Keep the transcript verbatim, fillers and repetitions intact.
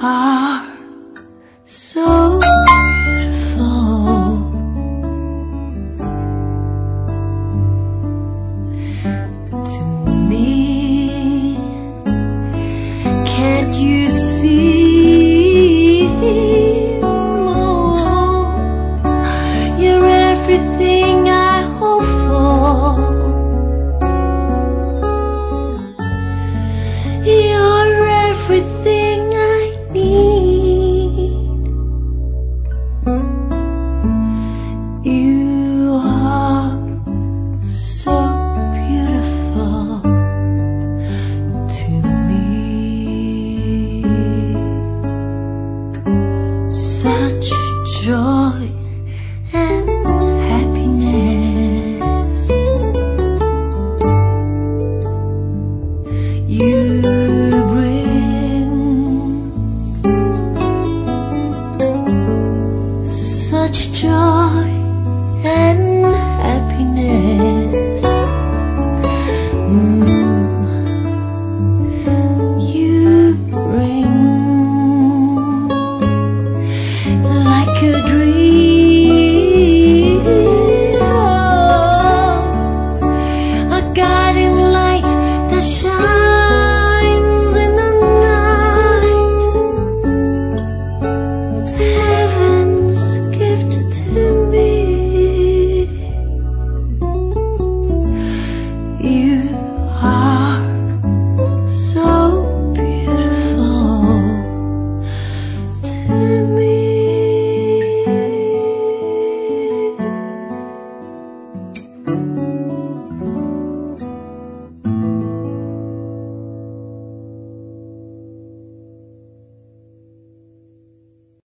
are so beautiful. To me, can't you see? Oh, you're everything I hope for. You're everything I need. You are so beautiful to me. Such joy and happiness. You bring such joy and happiness. Mm. You bring like a dream, oh, a guiding light that shines in the night. Heaven's gift to me. You are so beautiful to me. Thank you.